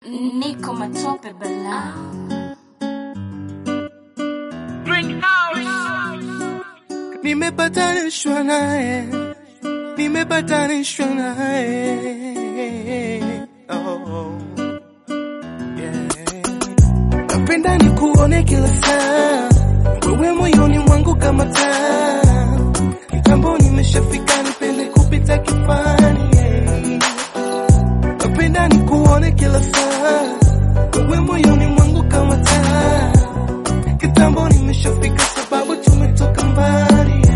Niko matope bala. Nimepatanishwa naye, nimepatanishwa naye. Oh, yeah. Napenda nikuone kila saa, wewe moyoni mwangu kama taa. Kitambo nimeshafika nipende kupita kifani, yeah. Napenda nikuone kila saa, wewe moyoni mwangu kama taa. Kitambo nimeshafika sababu tumetoka mbali, yeah.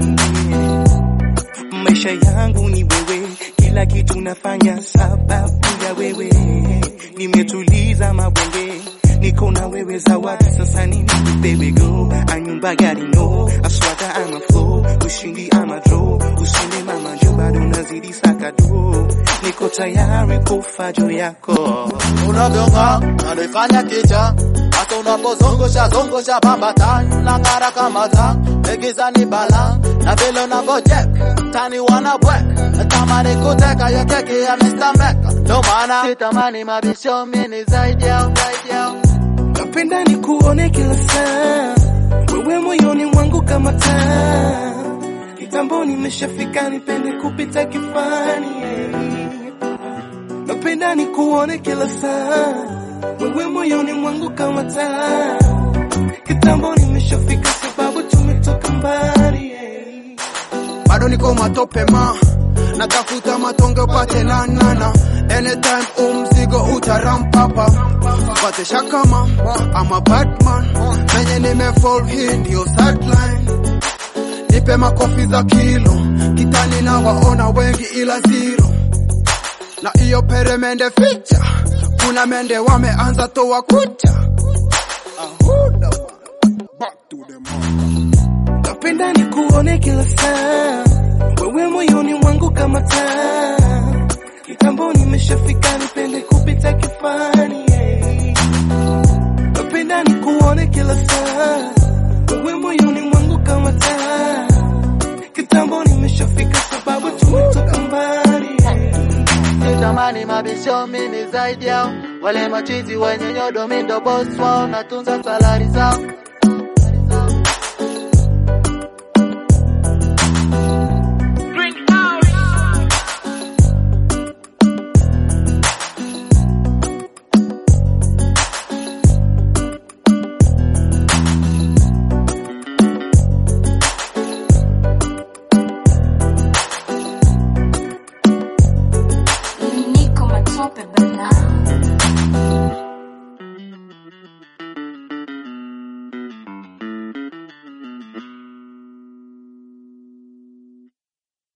Maisha yangu ni wewe, kila kitu nafanya sababu ya wewe. Nimetuliza mabonge, niko na wewe zawadi, sasa nini baby go. Anyumba gari no, aswata ama flow, ushindi ama draw. Usinde mama jo bado nazidi sakado, niko tayari kufa juu yako. Unavyonga, nanifanya kicha, hata unapozongosha bambata. Nangara kama taa, megiza ni bala, na vile unavojek, tani wana bwek. Natamani kuteka ya keki ya Mr. Mecca, ndo maana sitamani mabisho mini zaidi yao. Napenda nikuone kila saa, wewe moyoni mwangu kama taa. Kitambo nimeshafika nipende kupita kifani, yeah. Napenda nikuone kila saa, wewe moyoni mwangu kama taa. Kitambo nimeshafika sababu tumetoka mbali, yeah. Bado niko matope natafuta matonge upate nanana. Anytime mzigo utarampapa, pate shakama, I'm a bad man. Menye nimefall hii ndio sideline. Nipe makofi za kilo, kitani na waona wengi ila zero. Na iyo peremende ficha, kuna mende wameanza toa kucha. Ahuda man, back to the man. Napenda nikuone kila saa, wewe moyoni mwangu kama taa. Kitambo nimeshafika nipende kupita kifani, yeah. Napenda nikuone kila saa, wewe moyoni mwangu kama taa. Kitambo nimeshafika sababu tumetoka mbali, yeah. Sitamani mabisho mini zaidi yao, wale machizi wenye nyodo mindo boss wao, natunza salari zao.